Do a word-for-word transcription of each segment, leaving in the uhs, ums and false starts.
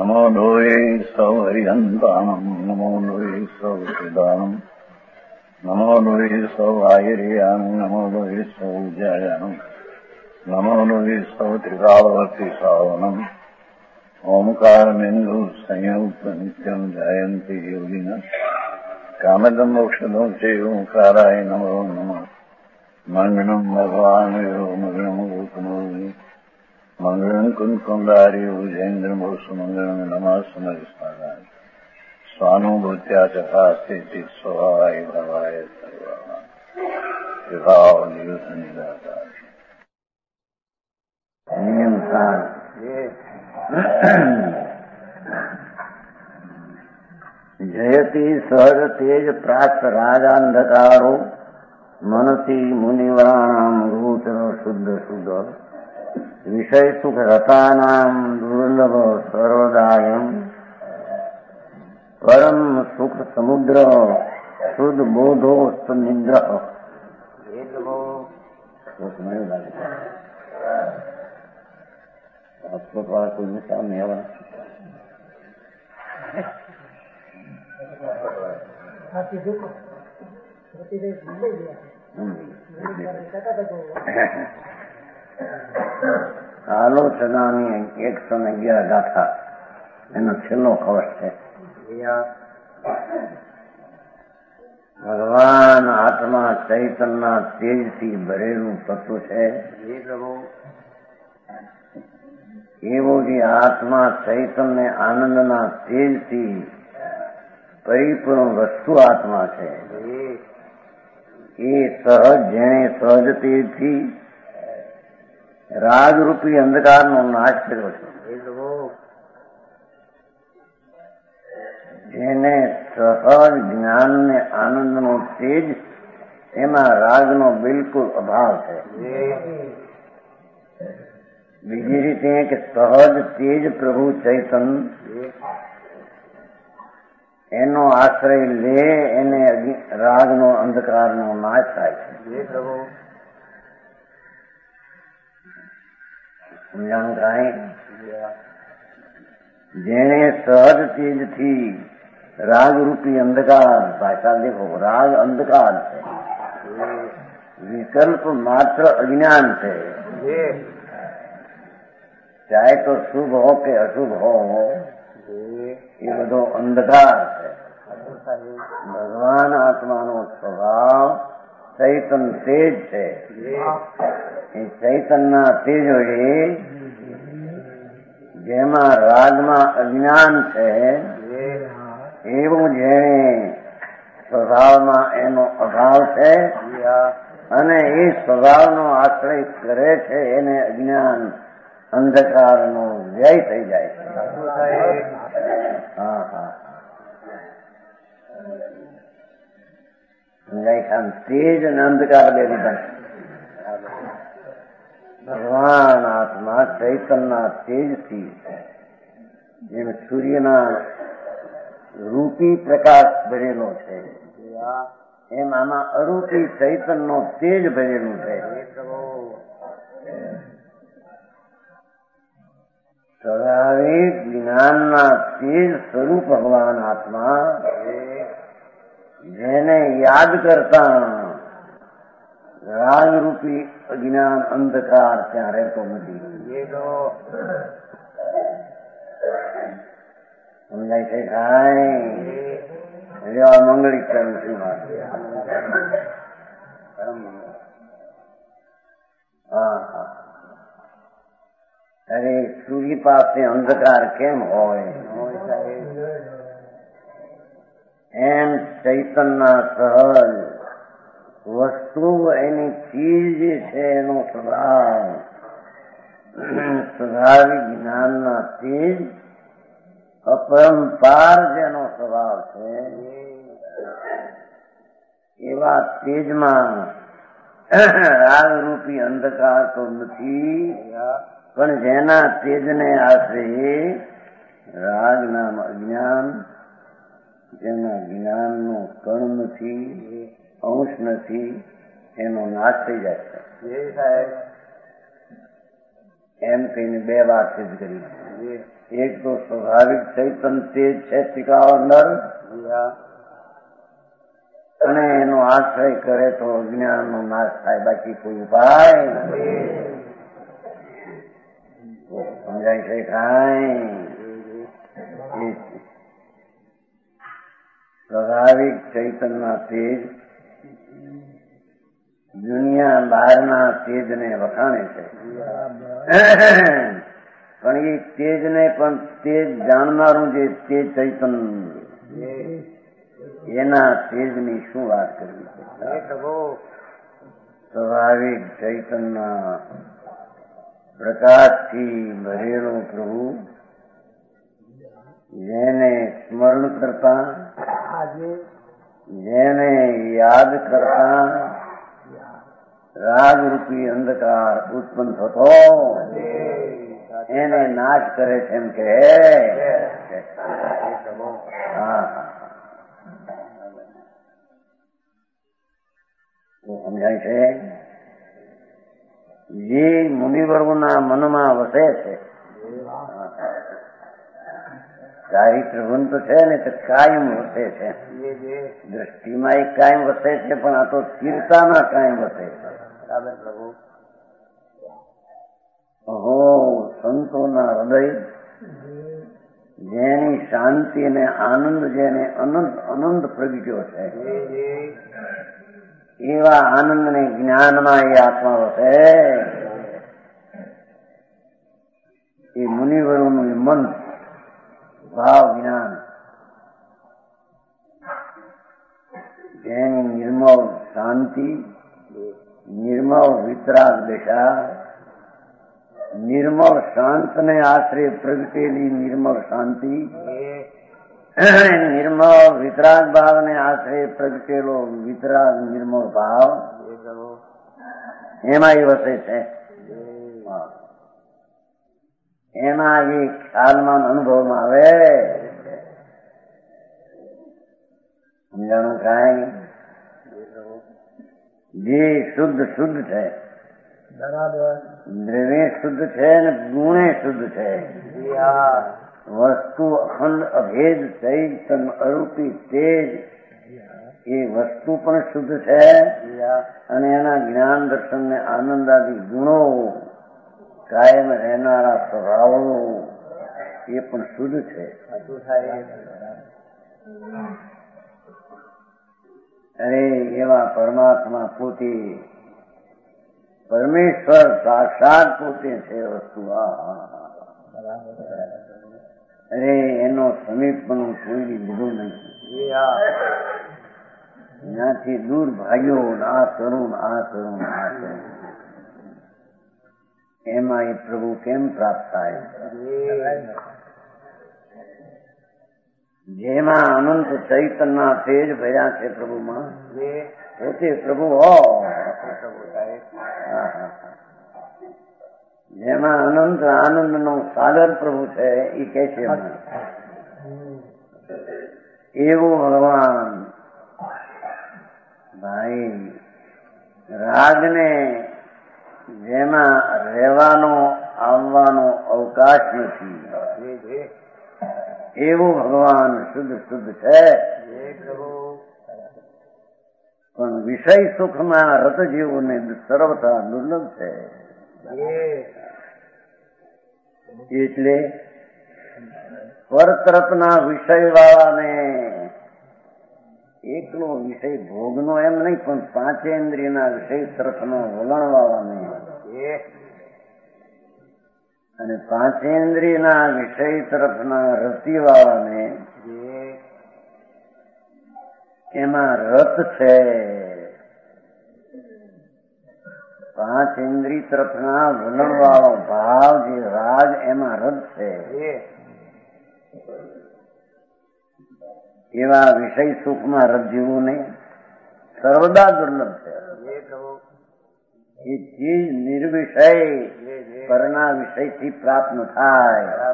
नमो लोये सौहरिहन्तानम् नमो लोये सौहृदानम् नमो लोये सौआयर्यानम् नमो लोये सौजायानम् नमो लोये सौत्रिकावती सावनम् ओंकारमेन्दु संयुक्त नित्यम् जायन्ति योगिनः कामदम् मोक्षदम् च ओंकाराय नमो नमः मङ्गलम् भगवान् यो मङ्गलम् भूतमोहि मंगलम कुंकुंडारी उजेन्द्र सुमंगलम नमः समरिस्मराय स्वानुभूत्या चथा स्थिति स्वभावाय भवाय सर्वा विभाव निदाकार नियम सार जयति सहज तेज प्राप्त राजांधकारो मनसी मुनिवराणाम गोचर शुद्ध शुद्ध विषय सुख रतानाम दुर्लभ सर्वदायम परम सुख समुद्र शुद्ध बोधोस्त निद्र आपको पास कुछ सामने आवा આલોચનાની એકસો ને અગિયાર ગાથા એનો છેલ્લો કવચ છે. ભગવાન આત્મા ચૈતનના તેજથી ભરેલું તત્વ છે. એવો જે આત્મા ચૈતન્ય આનંદના તેજથી પરિપૂર્ણ વસ્તુ આત્મા છે એ સહજ જેણે સહજ તેજથી રાજરૂપી અંધકારનો નાશ કર્યો છે. જેને સહજ જ્ઞાન ને આનંદનો તેજ એમાં રાગનો બિલકુલ અભાવ છે. બીજી રીતે કે સહજ તેજ પ્રભુ ચૈતન એનો આશ્રય લે એને રાગનો અંધકારનો નાશ થાય છે. પ્રભુ જેણે સહજ તેજથી રાગ રૂપી અંધકાર ભાષા દેખો રાગ અંધકાર છે વિકલ્પ માત્ર અજ્ઞાન છે. ચાહે તો શુભ હો કે અશુભ હો એ બધો અંધકાર છે. ભગવાન આત્માનો સ્વભાવ ચૈતન તેજ છે. એ ચૈતનના તેજ હોય જેમાં રાગમાં અજ્ઞાન છે એવું જેણે સ્વભાવમાં એનો અભાવ છે અને એ સ્વભાવનો આશ્રય કરે છે એને અજ્ઞાન અંધકારનો વ્યય થઈ જાય છે. હા હા તેજ અને અંધકાર બે લીધા. ભગવાન આત્મા ચૈતનના તેજથી જેમ સૂર્યના રૂપી પ્રકાશ ભરેલો છે એમ આમાં અરૂપી ચૈતનનો તેજ ભરેલું છે. સ્વાભાવિક જ્ઞાનના તેજ સ્વરૂપ ભગવાન આત્મા જેને યાદ કરતા રાગરૂપી અજ્ઞાન અંધકાર ત્યાં રહેતો નથી. સમજાય છે કાંઈ મંગળી કરું છું. હા હા અરે સૂર્ય પાસે અંધકાર કેમ હોય એમ ચૈતનના સહજ વસ્તુ એની ચીજ જે છે એનો સ્વભાવ સ્વાભાવિક જ્ઞાનના તેજ અપરંપાર જેનો સ્વભાવ છે એવા તેજમાં રાગરૂપી અંધકાર તો નથી પણ જેના તેજને આશરે રાગ નામ અજ્ઞાન જેના જ્ઞાનનો કણ નથી અંશ નથી એનો નાશ થઈ જાય છે. એમ કહીને બે વાત સિદ્ધ કરી. એક તો સ્વાભાવિક ચૈતન તેજ છે ટીકાઓ અંદર, અને એનો આશ્રય કરે તો અજ્ઞાન નો નાશ થાય, બાકી કોઈ ઉપાય સમજાય છે કાંઈ? સ્વાભાવિક ચૈતનના તેજ દુનિયા બહારના તેજને વખાણે છે, પણ એ તેજને પણ તેજ જાણનારું જે તેજ ચૈતન એના તેજની શું વાત કરવી છે? સ્વાભાવિક ચૈતનના પ્રકાશથી ભરેલો પ્રભુ જેને સ્મરણ કરતા, જેને યાદ કરતા રાગરૂપી અંધકાર ઉત્પન્ન થતો એને નાશ કરે છે એમ કે હા સમજાય છે? જે મુનિવર્ગોના મનમાં વસે છે, ચારિત્ર ગુણ તો છે ને, તો કાયમ વસે છે. દ્રષ્ટિમાં એક કાયમ વસે છે, પણ આ તો સ્થિરતામાં કાયમ વસે છે. ઓહો, સંતોના હૃદય જેની શાંતિ અને આનંદ જેને અનંત અનંત પ્રગટ્યો છે, એવા આનંદ ને જ્ઞાનમાં એ આત્મા વસે. એ મુનિવરોનું મન ભાવ જ્ઞાન જેની નિર્મળ શાંતિ, નિર્મળ વિતરાગ દશા, નિર્મળ શાંતને આશ્રય પ્રગટેલી નિર્મળ શાંતિ, નિર્મળ વિતરાગ ભાવને આશ્રય પ્રગટેલો વિતરાગ નિર્મળ ભાવ, એમાં એ વસે છે. એમાં એ ખ્યાલમાં અનુભવમાં આવે. સમજાણું કાંઈ? જે શુદ્ધ શુદ્ધ છે, દ્રવ્ય શુદ્ધ છે ને ગુણે શુદ્ધ છે, વસ્તુ અખંડ અભેદ ચૈતન અરૂપી તેજ, એ વસ્તુ પણ શુદ્ધ છે અને એના જ્ઞાન દર્શન ને આનંદ આદિ ગુણો, કાયમ રહેનારા સ્વભાવો એ પણ શુદ્ધ છે. અરે એવા પરમાત્મા પોતે પરમેશ્વર સાક્ષાત પોતે છે વસ્તુ. અરે એનો સમીપ પણ કોઈ લીધો નથી, ત્યાંથી દૂર ભાગ્યો. આ કરું આ કરું આ કરું, એમાં એ પ્રભુ કેમ પ્રાપ્ત થાય? જેમાં અનંત ચૈતનના તેજ ભર્યા છે પ્રભુમાં, પોતે પ્રભુ હો. જેમાં અનંત આનંદ નો સાગર પ્રભુ છે, એ કે છે એવું ભગવાન. ભાઈ રાગને જેમાં રહેવાનો આવવાનો અવકાશ નથી, એવું ભગવાન શુદ્ધ શુદ્ધ છે. પણ વિષય સુખમાં રત જેવું ને સર્વથા દુર્લભ છે. એટલે પરતરફના વિષય વાળાને એકલો વિષય ભોગનો એમ નહીં, પણ પાંચેન્દ્રિયના વિષય તરફનો વલણ વાળાને અને પાંચેન્દ્રિયના વિષય તરફના રતિ વાળાને એમાં રત છે. પાંચ ઇન્દ્રિય તરફના વલણ વાળો ભાવ જે રાગ, એમાં રત છે. એવા વિષય સુખમાં રત જેવું નહીં, સર્વદા દુર્લભ છે. એ ચીજ નિર્વિષય પરના વિષયથી પ્રાપ્ત ન થાય.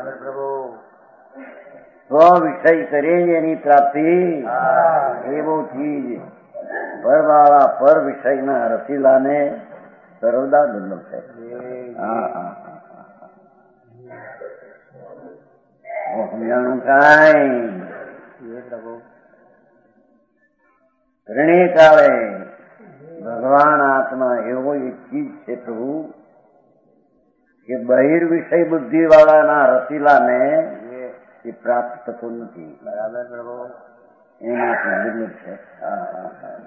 સ્વ વિષય કરે એની પ્રાપ્તિ, એવો ચીજ પરવાળા પર વિષયના રસીલાને સર્વદા દુર્લભ છે. હા હા સમજાણું કાંઈ ત્રણેય કાળે ભગવાન આત્મા એવો એક ચીજ છે પ્રભુ કે બહિર વિષય બુદ્ધિ વાળાના રસીલાને એ પ્રાપ્ત થતું નથી. બરાબર પ્રભુ, એનાથી દુર્લભ છે. હા હા હા.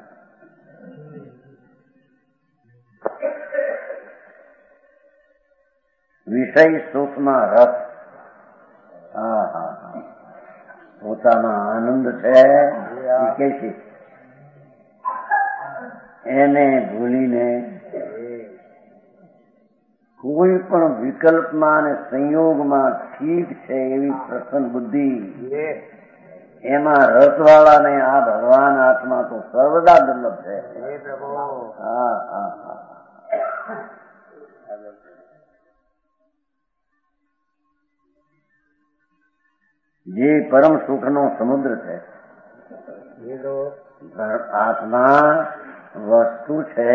વિષય સુખમાં રસ, હા હા હા, પોતાના આનંદ છે કે છે એને ભૂલીને કોઈ પણ વિકલ્પમાં અને સંયોગમાં ઠીક છે એવી પ્રસન્ન બુદ્ધિ, એમાં રસવાળાને આ ભગવાન આત્મા તો સર્વદા દુર્લભ છે. હા હા હા. જે પરમ સુખનો સમુદ્ર છે આત્મા વસ્તુ છે,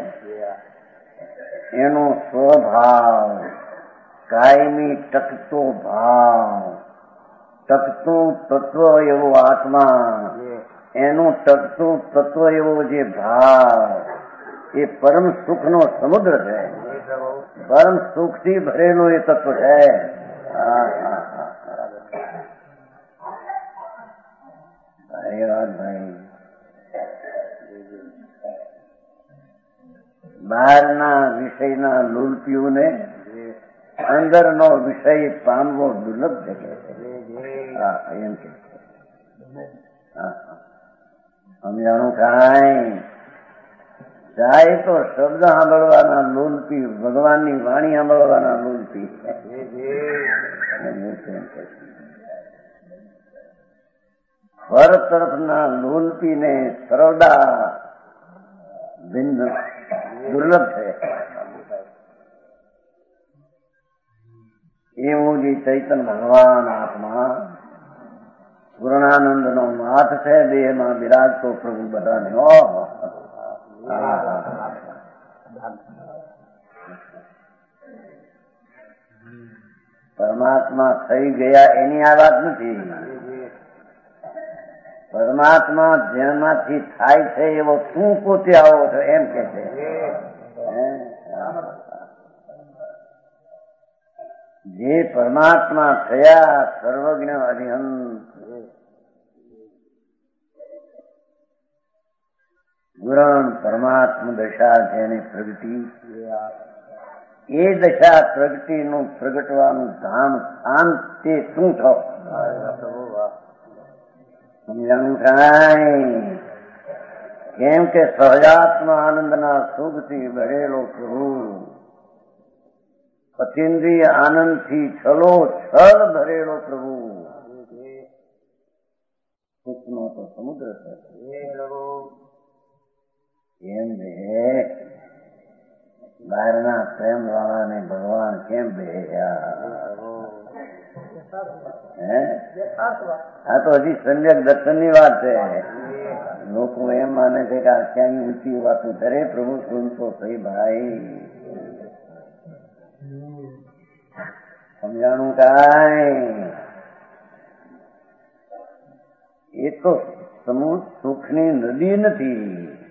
એનો સ્વભાવ કાયમી ટકતો ભાવ, ટકતું તત્વ એવો આત્મા, એનું ટકતું તત્વ એવો જે ભાવ, એ પરમ સુખનો સમુદ્ર છે. પરમ સુખથી ભરેલું એ તત્વ છે. હા હા હા. વાત ભાઈ, બહારના વિષયના લુલપીઓને અંદરનો વિષય પામવો દુર્લભ છે કે હા એમ કે સમજાણું કાંઈ જાય તો શબ્દ સાંભળવાના લુલપી, ભગવાનની વાણી સાંભળવાના લુલપી. હર તરફના લોલપીને સરવડા ભિન્ન દુર્લભ છે. એવું જે ચૈતન્ય ભગવાન આત્મા પૂર્ણાનંદ નો નાથ છે, દેહમાં બિરાજતો પ્રભુ બધાને. પરમાત્મા થઈ ગયા એની આ વાત નથી. પરમાત્મા જેનાથી થાય છે એવો તું પોતે આવો છો એમ કે છે. જે પરમાત્મા થયા સર્વજ્ઞ અરિહંત, ગુરણ પરમાત્મા દશા જેને પ્રગટી, એ દશા પ્રગટીનું પ્રગટવાનું ધામ સ્થાન તે તું છો. સમજાણું કાંઈ? કેમ કે સહજાત્મ આનંદના સુખથી ભરેલો પ્રભુ, અતિન્દ્રિય આનંદથી છલો છલ ભરેલો પ્રભુ, સુખનો તો સમુદ્ર છે. કેમ બે બહારના પ્રેમ વાળાને ભગવાન કેમ બે? આ તો હજી સમ્યક દર્શન ની વાત છે. લોકો એમ માને છે કે આ ક્યાંય ઊંચી વાતો કરે, પ્રભુ સુનતો સહી ભાઈ. સમજાણું કાંઈ? એ તો સમુદ્ર સુખની નદી નથી,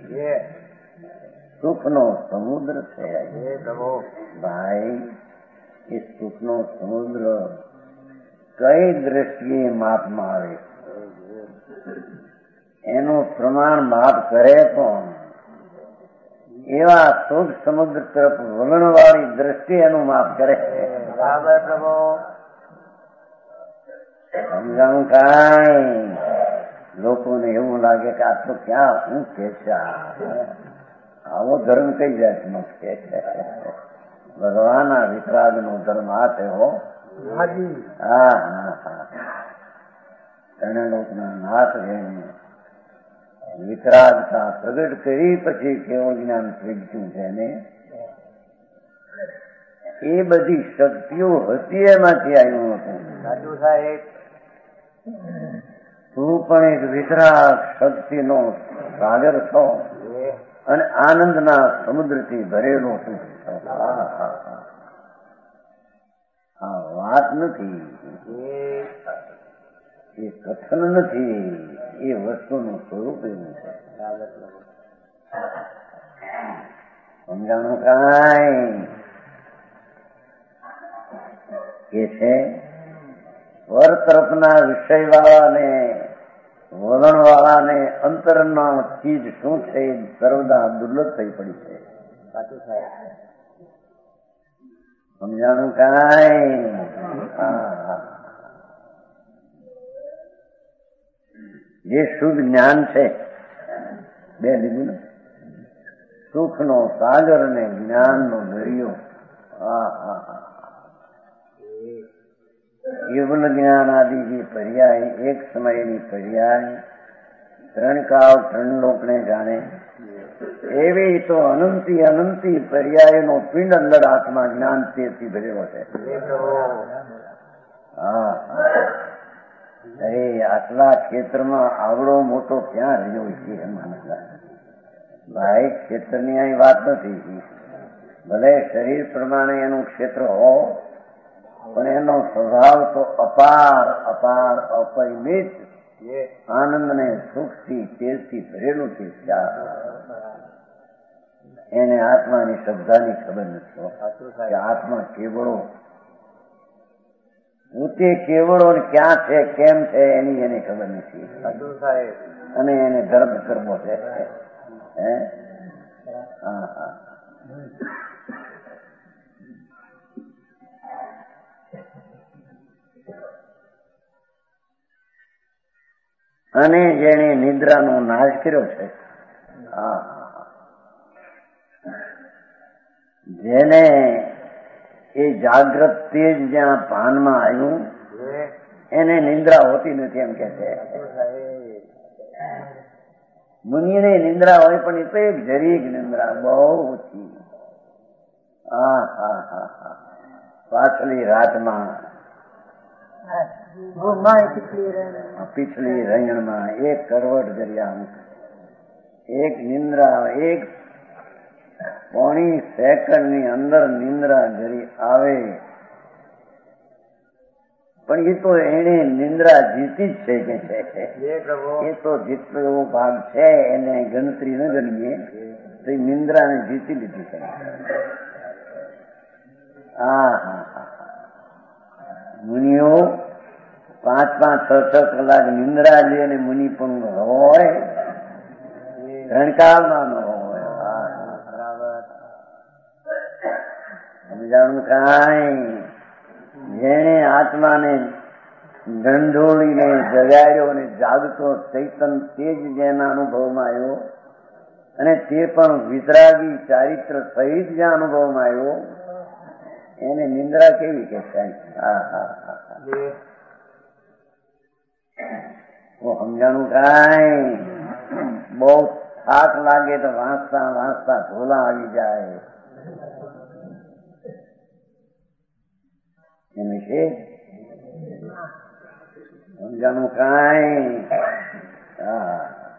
સુખનો સમુદ્ર છે ભાઈ. એ સુખનો સમુદ્ર કઈ દ્રષ્ટિએ માપમાં આવે, એનું પ્રમાણ માપ કરે પણ એવા સુખ સમુદ્ર તરફ વલણવાળી દ્રષ્ટિ એનું માપ કરે. બરાબર પ્રભુ, સમજાણું કાંઈ? લોકોને એવું લાગે કે આ તો ક્યાં હું કે છે, આવો ધર્મ કઈ જાતનો છે? ભગવાન આ વિતરાગ નો ધર્મ આ છે હો. હા હા હા. ત્રણે લોકના નાથ જઈને વિતરાગતા પ્રગટ કરી પછી કેવું જ્ઞાન પ્રગટ્યું છે ને, એ બધી શક્તિઓ હતી એમાંથી આવ્યું હતું. સાચું સાહેબ, તું પણ એક વિતરાગ શક્તિનો સાગર છો અને આનંદના સમુદ્રથી ભરેલો છું. હા વાત વાત નથી, એ કથન નથી, એ વસ્તુનું સ્વરૂપ એવું છે. સમજાણું કાંઈ કે છે સ્વર તરફના વિષય વાળાને વલણ વાળાને અંતરના ચીજ શું છે એ સર્વદા દુર્લભ થઈ પડી છે. સાચું થાય. સમજાણું કાંઈ? હા, જે શુદ્ધ જ્ઞાન છે બે લીધું ને, સુખનો સાગર ને જ્ઞાનનો દરિયો. હા હા હા કેવલ જ્ઞાન આદિ જે પર્યાય એક સમયની પર્યાય ત્રણ કાળ ત્રણ લોકને જાણે એવી તો અનંતી અનંતી પર્યાયનો પિંડ અંદર આત્મા જ્ઞાન તેથી ભરેલો છે. હા અરે આટલા ક્ષેત્રમાં આવડો મોટો ક્યાં રહ્યો છે માનસા ભાઈ, ક્ષેત્રની અહીં વાત નથી. ભલે શરીર પ્રમાણે એનું ક્ષેત્ર હો, પણ એનો સ્વભાવ તો અપાર અપાર અપરિમિત આનંદ ને સુખથી તેજથી ભરેલું છે. એને આત્માની શ્રદ્ધાની ખબર નથી કે આત્મા કેવળો પોતે કેવળો ક્યાં છે કેમ છે એની એને ખબર નથી, અને એને ગર્ભ કરવો છે. હે હા હા અને જેને નિદ્રાનો નાશ કર્યો છે, હા જેને એ જાગ્રત તેજ જ્યાં ભાનમાં આવ્યું એને નિંદ્રા હોતી નથી એમ કે છે. મુનિને નિંદ્રા હોય પણ એ તો એક જરીક નિંદ્રા, બહુ ઓછી. હા હા હા હા પાછલી રાતમાં પીછલી રંજણમાં એક કરવટ દરિયા, એક નિંદ્રા, એક પોણી સેકન્ડ ની અંદર નિંદ્રા જરી આવે, પણ એ તો એને નિંદ્રા જીતી જ છે કે છે. એ તો જેટલો એવો ભાગ છે એને ગણતરી ન ગણીએ તો એ નિંદ્રાને જીતી લીધી છે. હા હા હા મુનિઓ પાંચ પાંચ છ છ કલાક નિંદ્રા લે અને મુનિ પણ હોય રણકાળમાં ન હોય. સમજાણું કાંઈ? જેણે આત્માને ઢંઢોળીને જગાડ્યો અને જાગતો ચૈતન તેજ જેના અનુભવમાં આવ્યો, અને તે પણ વિતરાગી ચારિત્ર સહિત જ્યાં અનુભવમાં આવ્યો, એને નિંદ્રા કેવી કે છે? હા હા હા સમજાણું કાંઈ? બહુ થાક લાગે તો વાંચતા વાંચતા ઢોલા આવી જાય એમ છે. સમજાણું કાંઈ? હા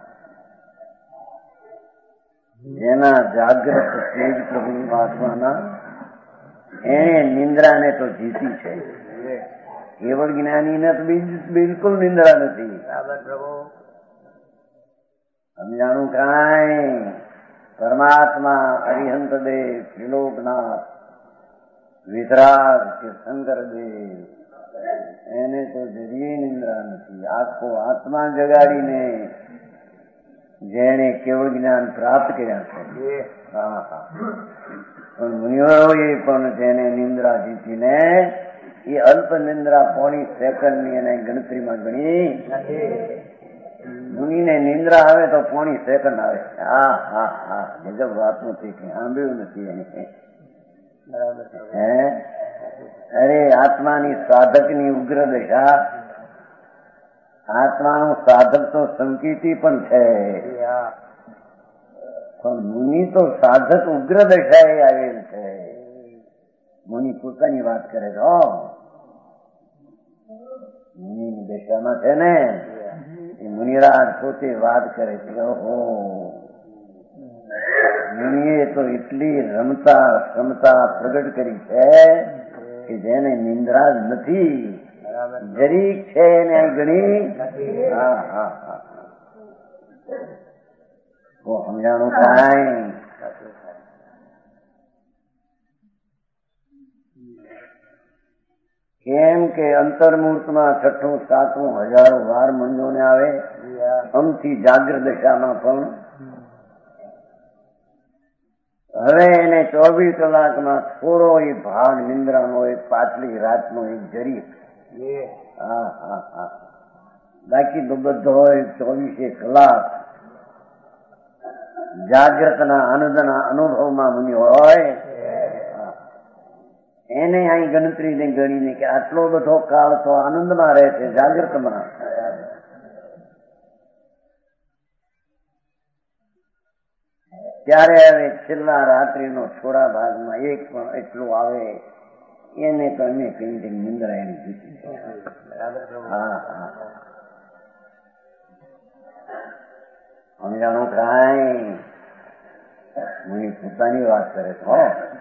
જેના જાગ્રત તેજ પ્રભુ આત્માના એને નિંદ્રાને તો જીતી છે. કેવળ જ્ઞાનીને તો બિલકુલ નિંદ્રા નથી. સમજાણું કાંઈ? પરમાત્મા અરિહંત દેવ ત્રિલોકનાથ વિતરાગ કે શંકરદેવ એને તો જરીએ નિંદ્રા નથી. આખો આત્મા જગાડીને જેને કેવળ જ્ઞાન પ્રાપ્ત કર્યા છે. હા હા પણ મુનિઓએ પણ જેને નિંદ્રા જીતીને એ અલ્પ નિંદ્રા પોણી સેકન્ડ ની એને ગણતરીમાં ગણી. મુનિને નિંદ્રા આવે તો પોણી સેકન્ડ આવે. હા હા હા ગજબ વાત નથી, કઈ સાંભળ્યું નથી એને. હે અરે આત્માની સાધકની ઉગ્ર દશા, આત્માનું સાધક તો સંકિતિ પણ છે, પણ મુનિ તો સાધક ઉગ્ર દશાએ આવેલ છે. મુનિ પોતાની વાત કરે છે. મુનિની દશામાં છે ને એ મુનિરાજ પોતે વાત કરે છે. ઓહો મુનિએ તો એટલી રમતા ક્ષમતા પ્રગટ કરી છે કે જેને નિંદ્રા જ નથી, જરીક છે એને ગણી. હા હા હા સમજાણું કાંઈ? કેમ કે અંતર્મૂર્તમાં છઠ્ઠું સાતમું હજારો વાર મંજોને આવે, આમથી જાગ્રત દશામાં પણ હવે એને ચોવીસ કલાકમાં થોડો એ ભાગ નિંદ્રાનો, એક પાછલી રાતનો એક જરી. હા હા હા બાકી તો બધો હોય ચોવીસે કલાક જાગ્રતના આનંદના અનુભવમાં મુનિ હોય, એને અહીં ગણતરીને ગણીને કે આટલો બધો કાળ તો આનંદમાં રહે છે, જાગ્રતમાં. ત્યારે હવે છેલ્લા રાત્રિનો થોડા ભાગમાં એક પણ એટલું આવે એને તો અમે કહી દે નિંદ્રા એની જીતી. હા હા સમજાણું કાંઈ? મુનિ પોતાની વાત કરે છે.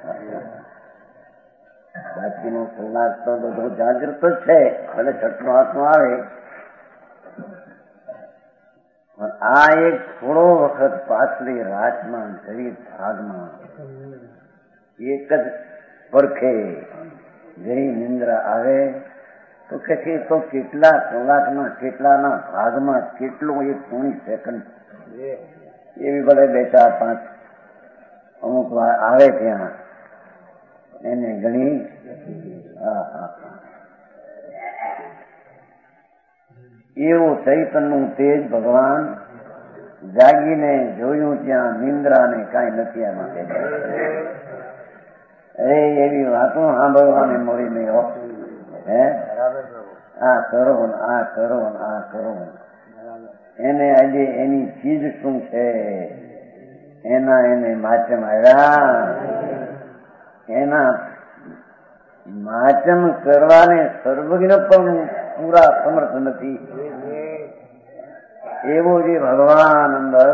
બાકીનો કલાક તો બધો જાગૃત જ છે, ભલે છઠ્ઠો હાથમાં આવે. આ એક થોડો વખત પાછલી રાતમાં જરી ભાગમાં એક જ પડખે જરી નિંદ્રા આવે તો કે તો કેટલા કલાકના કેટલાના ભાગમાં કેટલો એક પોણી સેકન્ડ એવી ભલે બે ચાર પાંચ અમુક વાર આવે ત્યાં એને ગણી. હા હા એવું ચૈતનનું તેજ ભગવાન જાગીને જોયું ત્યાં નિંદ્રાને કાંઈ નથી એમાં. અરે એવી વાતો સાંભળવાને મળી નહીં. હે આ કરો ને આ કરો ને આ કરો. એને આજે એની ચીજ શું છે એના એને માચમ આવ્યા. એના માચમ કરવાને સર્વજ્ઞ પણ પૂરા સમર્થ નથી. એવો જે ભગવાન અંદર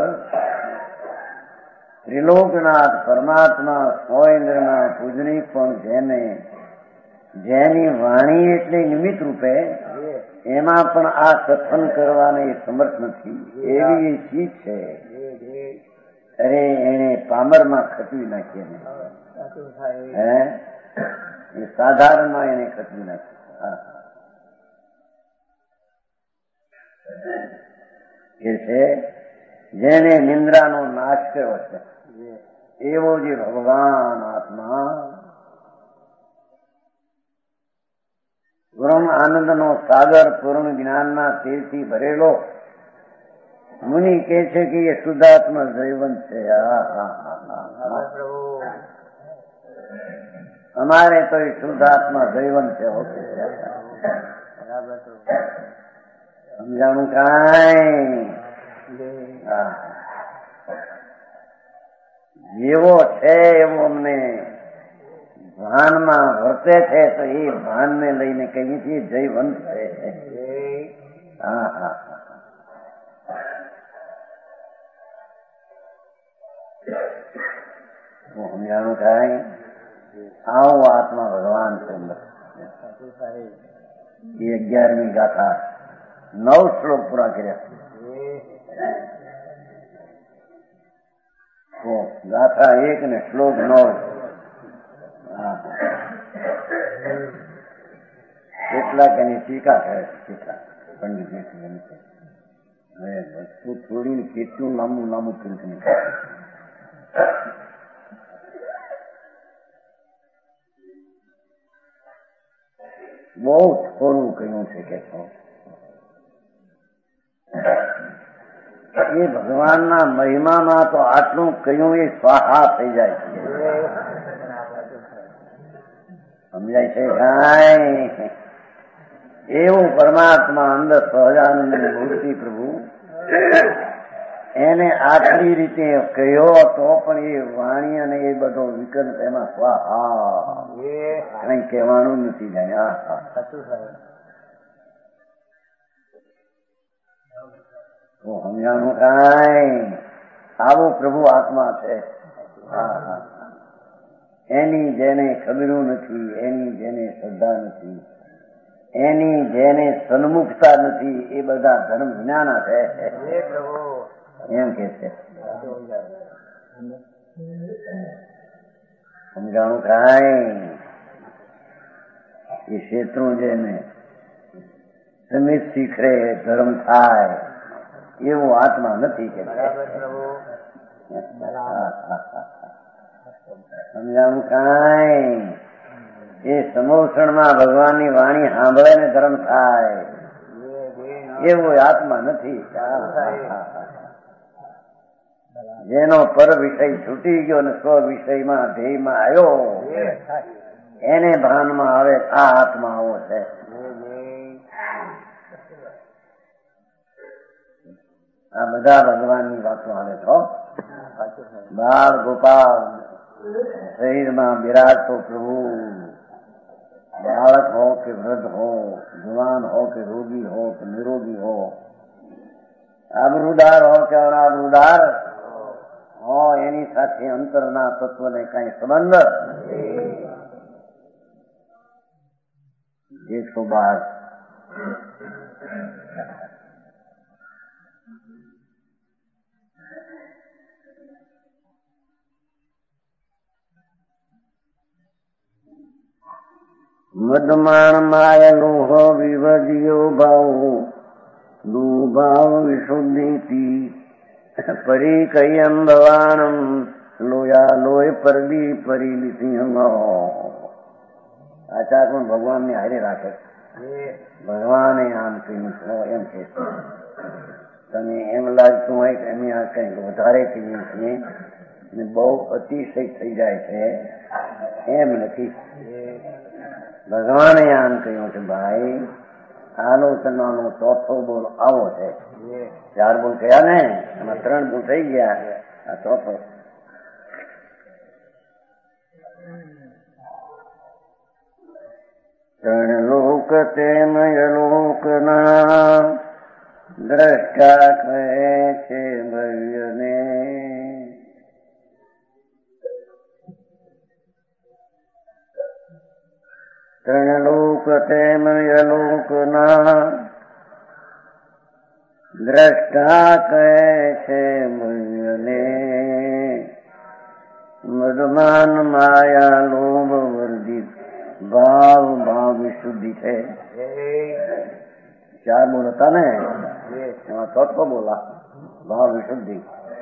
ત્રિલોકનાથ પરમાત્મા સ્વઇન્દ્રના પૂજની પણ જેને જેની વાણી એટલે નિમિત્ત રૂપે એમાં પણ આ કથન કરવાને સમર્થ નથી. એવી એ ચીજ છે. અરે એને પામરમાં ખતવી નાખીએ હે એ સાધારણમાં એને ખતવી નાખી કે છે જેને નિંદ્રાનો નાશ કર્યો છે એવો જે ભગવાન આત્મા પૂર્ણ આનંદનો સાગર પૂર્ણ જ્ઞાનના તેજથી ભરેલો મુનિ કે છે કે એ શુદ્ધાત્મા જૈવંત છે. અમારે તો એ શુદ્ધાત્મા જૈવંત છે. સમજાણું કાંઈ? જેવો છે એવો અમને ભાનમાં વર્તે છે તો એ ભાનને લઈને કહીએ છીએ જયવંત છે. હા હા સમજાણું કાંઈ? આવો આત્મા ભગવાન છે. એ અગિયારમી ગાથા નવ શ્લોક પૂરા કર્યા. ગાથા એક ને શ્લોક નવ. કેટલાક એની ટીકા કરે છે. ટીકા પંડિત હવે વસ્તુ થોડી કેટલું લાંબુ લાંબુ ચૂંટણી બહુ થોડું કહ્યું છે કે એ ભગવાનના મહિમામાં તો આટલું કહ્યું એ સ્વાહા થઈ જાય છે. સમજાય છે કાંઈ? એવું પરમાત્મા અંદર સહજાનંદની મૂર્તિ પ્રભુ એને આટલી રીતે કહ્યો તો પણ એ વાણી અને એ બધો વિકલ્પ એમાં સ્વાહા કઈ કહેવાનું નથી. જાણ્યા સમજાણું કાંઈ? આવો પ્રભુ આત્મા છે. હા હા એની જેને ખબરું નથી, એની જેને શ્રદ્ધા નથી, એની જેને સન્મુખતા નથી, એ બધા ધર્મ વિનાના છે એમ કે છે. સમજાણું કાંઈ એ શેત્રુંજયને સમિત શીખરે ધર્મ થાય એવો આત્મા નથી કે સમજાણું કાંઈ એ સમોષણમાં ભગવાનની વાણી સાંભળે ને ધર્મ થાય એવો આત્મા નથી. જેનો પર વિષય છૂટી ગયો ને સ્વ વિષયમાં ધ્યેયમાં આવ્યો એને ભાનમાં આવે આ આત્મા આવો છે. આ બધા ભગવાનની વાતો આવે તો બાળ ગોપાલ શરીરમાં બિરાજતો પ્રભુ, બાળક હો કે વૃદ્ધ હો, જવાન હો કે રોગી હો કે નિરોગી હો, આબરૂદાર હો કે અનાબરૂદાર હો, એની સાથે અંતરના તત્વને કઈ સંબંધ. એકસો બાર મદમાણ માયલું હો વિવજ્યો ભાવ દુભાવ વિશુદ્ધિથી પરી કયમ ભવાણમ લોયા લોય પરદી પરી લીધી. આચાર પણ ભગવાન ને હારે રાખે. ભગવાને આમ કહ્યું એમ કે તમે એમ લાગતું હોય કે અમે આ કંઈક વધારે કહીએ છીએ ને બહુ અતિશય થઈ જાય છે, એમ નથી. ભગવાને આમ કહ્યું છે ભાઈ આલોચનાનો ચોથો બોલ આવો છે. ચાર બોલ કયા ને એમાં ત્રણ બોલ થઈ ગયા, આ ચોથો. ત્રણ લોક તેમય લોકના દ્રષ્ટા કહે છે ભવ્યને. ત્રણ લોક તેમય લોકના દ્રષ્ટા કહે છે ભવ્યને. મદમાન માયા લોભ વર્જિત ભાવ ભાવ વિશુદ્ધિ છે. ચાર બોલ હતા ને એમાં ચોથો બોલા ભાવ વિશુદ્ધિ.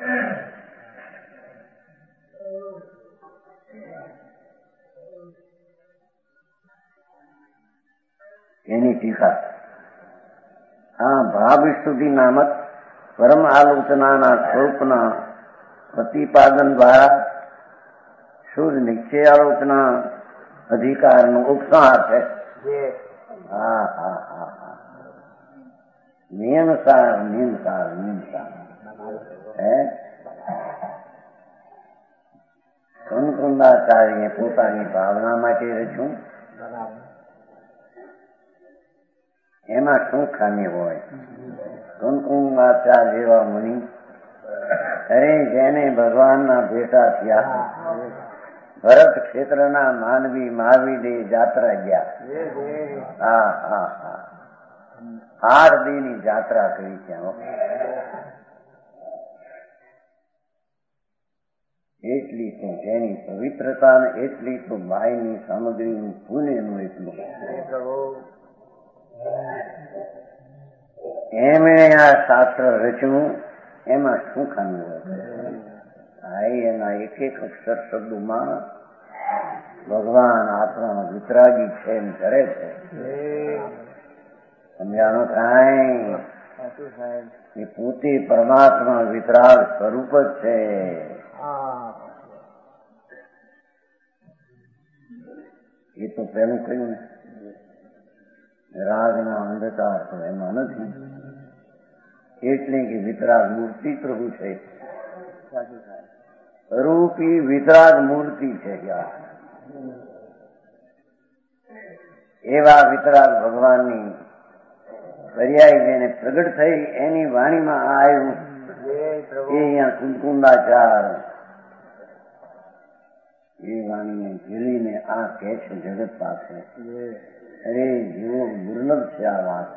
એની ટીકા આ ભાવ વિશુદ્ધિ નામક પરમ આલોચનાના સ્વરૂપના પ્રતિપાદન દ્વારા શુદ્ધ નિશ્ચય આલોચના અધિકારનો ઉપસાર છે. હા હા હા હા નિયમસાર નિયમસાર નિયમસાર હે કુંકુંદાચાર્ય પોતાની ભાવના માટે રચ્યું. એમાં શું ખામી હોય? કુંકુંદાચાર્ય જેવા મુનિ અરે જેને ભગવાનના ભેટા થયા, ભરત ક્ષેત્રના માનવી મહાવીરે જાત્રા ગયા. હા હા હા આઠ દી ની જાત્રા કરી ત્યાં. એટલી તો જેની પવિત્રતા ને એટલી તો બાયની સામગ્રીનું પુણ્યનું એટલું. એમણે આ શાસ્ત્ર રચ્યું, એમાં શું ખામી હોય? ભાઈ એના એક એક અક્ષર શબ્દોમાં ભગવાન આત્મા વિતરાગી છે એમ કરે છે. સમજાણું કાંઈ? એ પોતે પરમાત્મા વિતરાગ સ્વરૂપ જ છે. એ તો પેલું કહ્યું ને રાગનો અંધકાર તો એમાં નથી, એટલે કે વિતરાગ મૂર્તિ પ્રભુ છે. રૂપી વિતરાગ મૂર્તિ છે. એવા વિતરાગ ભગવાનની પર્યાય જેને પ્રગટ થઈ એની વાણીમાં આવ્યું એ અહીંયા કુંકુંદાચાર એ વાણીને ઝીલીને આ કહે છે જગત પાસે, અરે જેવો દુર્લભ છે આ વાત.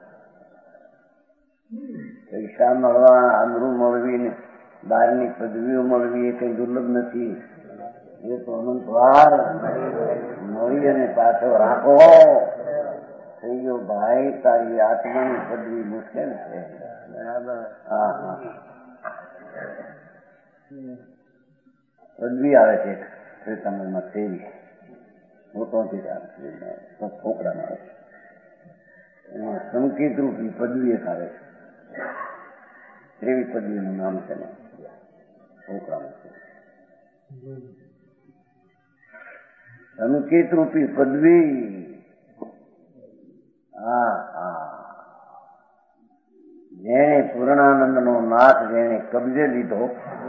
પૈસા મળવા, આબરૂ મળવી ને બહારની પદવીઓ મળવી એ કઈ દુર્લભ નથી. એ તો અનંતવાર મળી અને પાછો રાખો થઈ ગયો ભાઈ. તારી આત્માની પદવી મુશ્કેલ છે. હા હા પદવી આવે છે શ્વેતાંબરમાં તેવી મોટોથી છોકરામાં આવે છે. એમાં સંકેત રૂપી પદવી એક આવે છે. એવી પદવીનું નામ છે ને છોકરામાં સંકેત રૂપી પદવી. હા હા જેને પૂર્ણાનંદ નો નાથ જેને કબજે લીધો,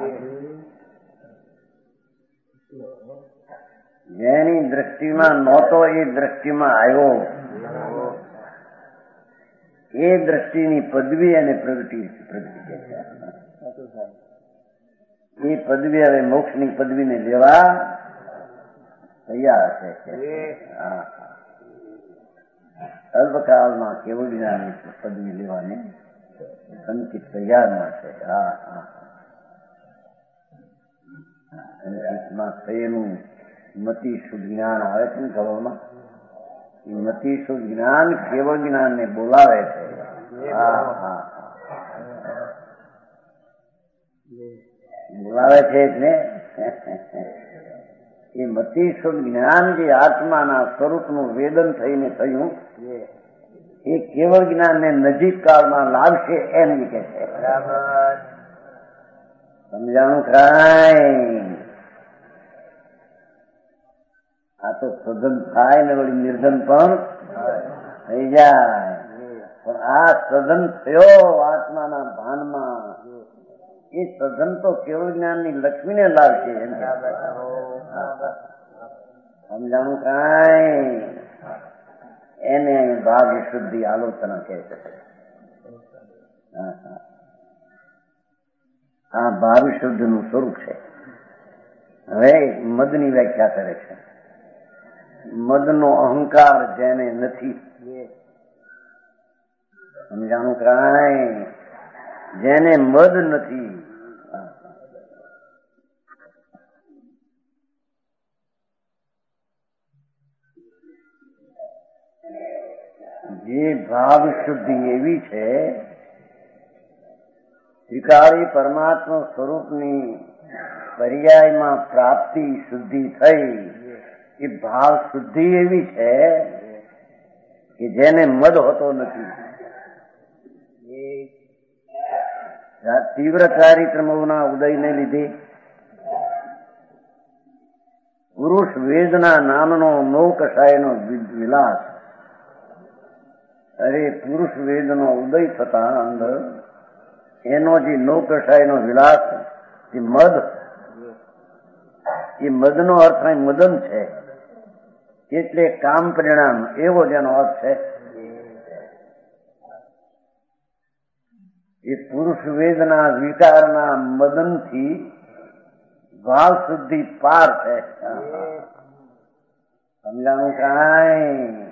જેની દ્રષ્ટિમાં નહોતો એ દ્રષ્ટિમાં આવ્યો, એ દ્રષ્ટિની પદવી અને પ્રગતિ પ્રગતિ છે. એ પદવી હવે મોક્ષની પદવીને લેવા તૈયાર છે. હા અલ્પકાળમાં કેવું જ્ઞાની પદવી લેવાની સંકિત તૈયારમાં છે. હા હા સંકિતમાં થયેલું મતિ શુદ્ધ જ્ઞાન આવે છે ને ખબરમાં, એ મતિ શુદ્ધ જ્ઞાન કેવળ જ્ઞાન ને બોલાવે છે. હા હા બોલાવે છે એટલે એ મતિ શુદ્ધ જ્ઞાન જે આત્માના સ્વરૂપનું વેદન થઈને થયું એ કેવળ જ્ઞાનને નજીક કાળમાં લાવશે એમ કે છે. સમજાણું ખાય? આ તો સધન થાય ને વળી નિર્ધન પણ થઈ જાય. પણ આ સધન થયો આત્માના ભાનમાં, એ સધન તો કેવળ જ્ઞાનની લક્ષ્મીને લાવશે એમ. સમજાણું કાંઈ? એને ભાવ શુદ્ધિ આલોચના કહે છે. આ ભાવ શુદ્ધ નું સ્વરૂપ છે. હવે મદની વ્યાખ્યા કરે છે. મદનો અહંકાર જેને નથી, સમજાણું કાંઈ? જેને મદ નથી, જે ભાવ શુદ્ધિ એવી છે, ત્રિકાળી પરમાત્મા સ્વરૂપની પર્યાયમાં પ્રાપ્તિ શુદ્ધિ થઈ, એ ભાવ શુદ્ધિ એવી છે કે જેને મદ હોતો નથી. તીવ્ર ચારિત્રમોના ઉદયને લીધે પુરુષ વેદના નામનો નૌકશાયનો વિલાસ, અરે પુરુષ વેદનો ઉદય થતા અંદર એનો જે નૌકશાયનો વિલાસ, જે મદ, એ મદનો અર્થ અહીં મદન છે. એટલે કામ પરિણામ એવો જેનો અર્થ છે. એ પુરુષ વેદના વિકારના મદનથી ભાવ શુદ્ધિ પાર છે. સમજાણું કાંઈ?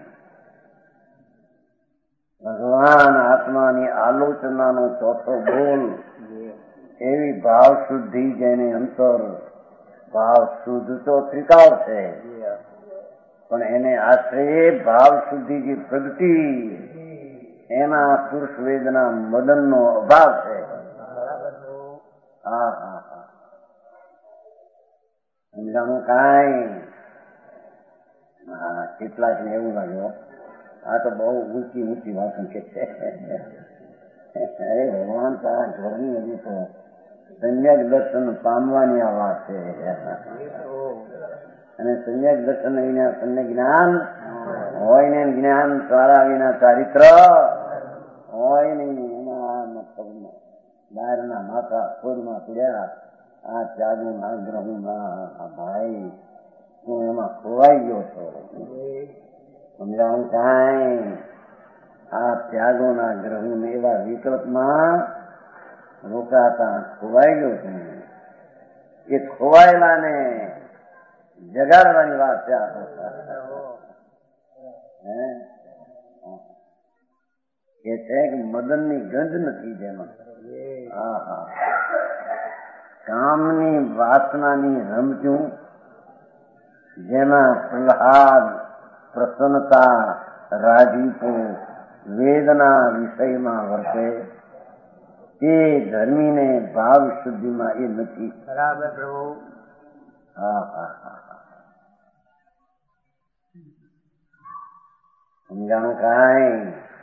ભગવાન આત્માની આલોચનાનો ચોથો બોલ એવી ભાવ શુદ્ધિ જેને અંતર ભાવ શુદ્ધ તો ત્રિકાળ છે, પણ એને આશ્રય ભાવ શુદ્ધિ જે પ્રગતિ એના પુરુષ વેદના મદનનો અભાવ છે. હા હા હા સમજાણું કાંઈ? હા કેટલાક ને એવું લાગ્યો આ તો બહુ ઊંચી ઊંચી વાતો કે છે. અરે ભગવાન તારા ઘરની હજી તો સમ્યક દર્શન પામવાની આ વાત છે. અને સમ્યક દર્શન વિના તમને જ્ઞાન હોય ને, જ્ઞાન સારા વિના ચારિત્ર હોય નહીં. એના બહારના માથા ખોરમાં પડ્યા આ ત્યાગું ના ગ્રહું ના ભાઈ, હું એમાં ખોવાઈ ગયો છો. સમજાવું કાંઈ? આ ત્યાગોના ગ્રહું એવા વિકલ્પમાં રોકાતા ખોવાઈ ગયો છું. એ ખોવાયેલા ને જગાડવાની વાત છે આ તો. કે છે કે મદનની ગંધ નથી જેમાં. હા હા, કામની વાસનાની રમચું જેમાં પ્રહલાદ પ્રસન્નતા રાજીપો વેદના વિષયમાં વર્તે તે ધર્મીને ભાવ શુદ્ધિમાં એ નથી. બરાબર પ્રભુ. હા હા હા, સમજાણું કાંઈ?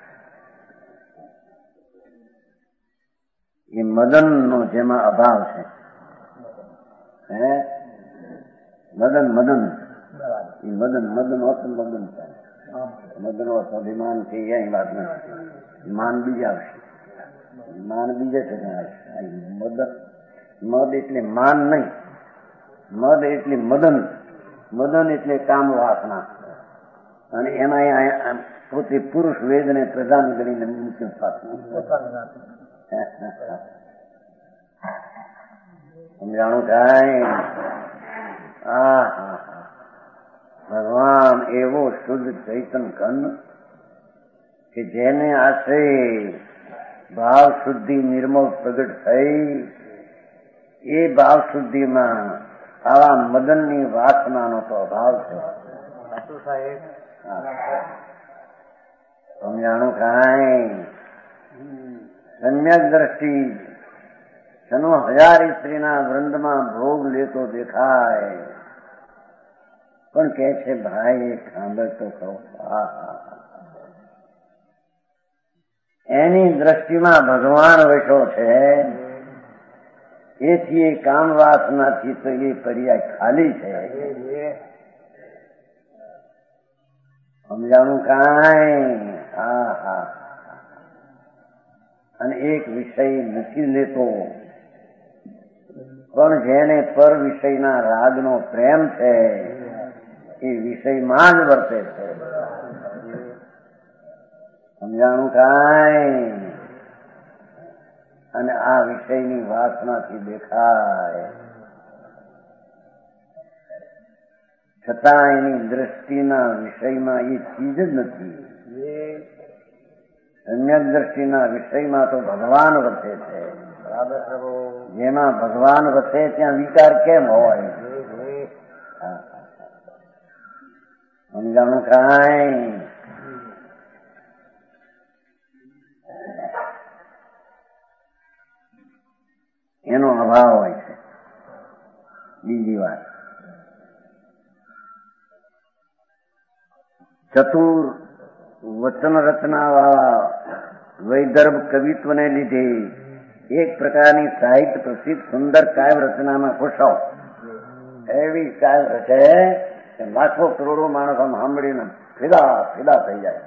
એ મદન નો જેમાં અભાવ છે. હે મદન મદન એ મદન મદન ઓછું મદન છે. મદન ઓ સ્વાભિમાન છે એ વાત નથી. માન બીજા આવશે, માન બીજે છે. મદન મદ એટલે માન નહીં, મદ એટલે મદન. મદન એટલે કામ વાસના, અને એમાં પોતે પુરુષ વેદને પ્રધાન કરીને મુખ્ય સમજાણું કાંઈ? હા હા, ભગવાન એવો શુદ્ધ ચૈતન ઘન કે જેને આશ્રય ભાવ શુદ્ધિ નિર્મળ પ્રગટ થઈ, એ ભાવ શુદ્ધિમાં આવા મદનની વાસનાનો તો અભાવ છે. સમજાણું કાંઈ? સમ્યક દ્રષ્ટિ સનો હજાર સ્ત્રીના વૃંદમાં ભોગ લેતો દેખાય, પણ કે છે ભાઈ એક સાંભળ તો કહું. એની દ્રષ્ટિમાં ભગવાન બેઠો છે, એથી એ કામ વાસનાથી તો એ પર્યાય ખાલી છે. સમજાણું કાંઈ? હા હા, અને એક વિષય નથી લેતો, પણ જેને પર વિષયના રાગનો પ્રેમ છે એ વિષયમાં જ વર્તે છે. સમજાણું કાંઈ? અને આ વિષયની વાસનાથી દેખાય, છતાં એની દ્રષ્ટિના વિષયમાં એ ચીજ જ નથી. સમ્યક દ્રષ્ટિના વિષયમાં તો ભગવાન વસે છે. જેમાં ભગવાન વસે ત્યાં વિકાર કેમ હોય? સમજાણું કાંઈ? એનો અભાવ હોય છે. બીજી વાત, ચતુર વચન રચના વાળા વૈદર્ભ કવિત્વને લીધે એક પ્રકારની સાહિત્ય પ્રસિદ્ધ સુંદર કાવ્ય રચનામાં ખુશો એવી કાવ્ય રચે કે લાખો કરોડો માણસ આમ સાંભળીને ફિદા ફિદા થઈ જાય.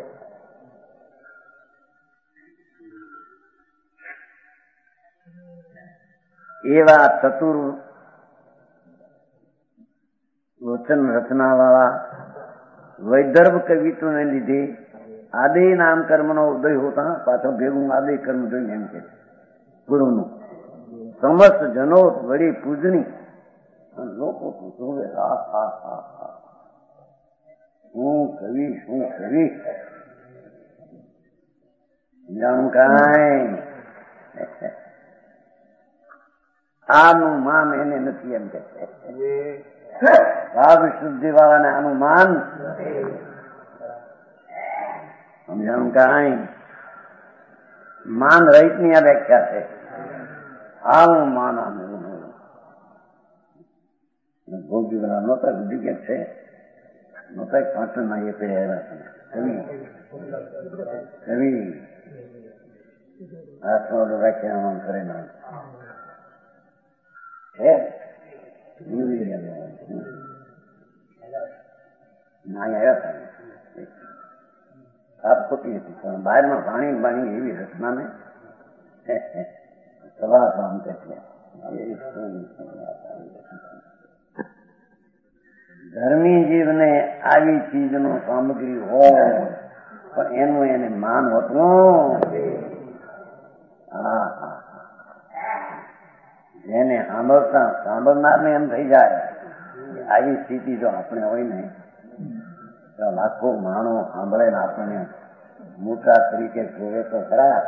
એવા ચતુર વચન રચના વાળા વૈદર્ભ કવિત્વને લીધે આદિ નામ કર્મનો ઉદય હોતા પાછો ભેગું આદિ કર્મ જોઈને એમ કે ગુરુનું સમસ્ત જનો વળી પૂજની લોકો પૂછવું હા હા હા હા શું કવિ શું કવિ. જાણું કાંઈ? આનું માન એને નથી એમ કે ભાવ શુદ્ધિ વાળાને આનું માન. સમજાણું કાંઈ? માન રહિત ની આ વ્યાખ્યા છે. આવું માન આનું ભોગી વાળા નહોતા બુદ્ધિ કે છે નહોતા પાટણના એ પેલા આવ્યા કવિ કવિ હાથમાં વ્યાખ્યા કરે ના છે સાત ખોટી હતી પણ બહારમાં પાણી પાણી એવી રચનાને સભા કામ કે છે. ધર્મી જીવને આવી ચીજનો સામગ્રી હોય પણ એનું એને માન હોતું. હા હા, જેને સાંભળતા સાંભળનારને એમ થઈ જાય આવી સ્થિતિ જો આપણે હોય ને તો લાખો માણો સાંભળે ને આપણને મોટા તરીકે જોવે તો ખરા.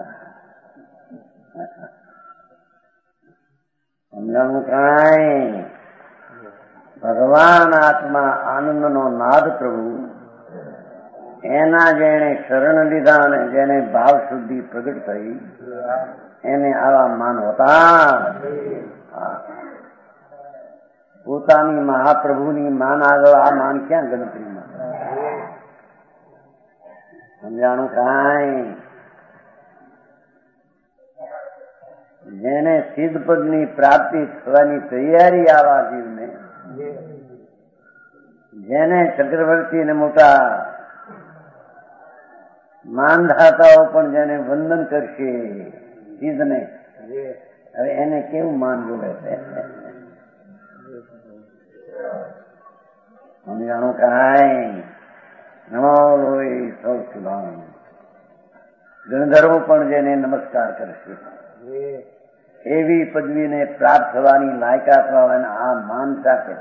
સમજાણું કાંઈ? ભગવાન આત્મા આનંદનો નાદ પ્રભુ એના જેને શરણ લીધા અને જેને ભાવ શુદ્ધિ પ્રગટ થઈ એને આવા માન હોતા. પોતાની મહાપ્રભુની માન આગળ આ માન ક્યાં ગણતરીમાં? સમજાણું કાંઈ? જેને સિદ્ધ પદની પ્રાપ્તિ થવાની તૈયારી આવા જીવને, જેને ચક્રવર્તી ને મોટા માનધાતાઓ પણ જેને વંદન કરશે સિદ્ધને, હવે એને કેવું માન જોડે છે? સમજાણું કાંઈ? નમો લોહી સૌ શુભાન. ગણધર્વો પણ જેને નમસ્કાર કરશે એવી પદવીને પ્રાપ્ત થવાની લાયકાત વાળાને આ માન સાથે